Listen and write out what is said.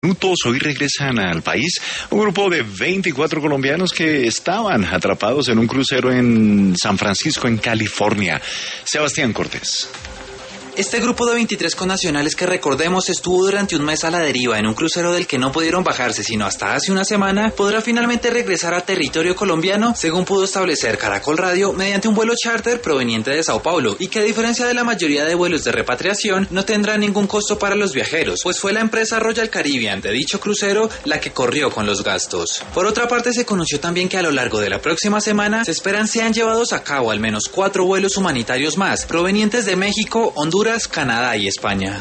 Hoy regresan al país un grupo de 24 colombianos que estaban atrapados en un crucero en San Francisco, en California. Sebastián Cortés. Este grupo de 23 connacionales que recordemos estuvo durante un mes a la deriva en un crucero del que no pudieron bajarse sino hasta hace una semana, podrá finalmente regresar a territorio colombiano, según pudo establecer Caracol Radio mediante un vuelo charter proveniente de Sao Paulo, y que a diferencia de la mayoría de vuelos de repatriación no tendrá ningún costo para los viajeros, pues fue la empresa Royal Caribbean de dicho crucero la que corrió con los gastos. Por otra parte, se conoció también que a lo largo de la próxima semana se esperan sean llevados a cabo al menos 4 vuelos humanitarios más, provenientes de México, Honduras, Canadá y España.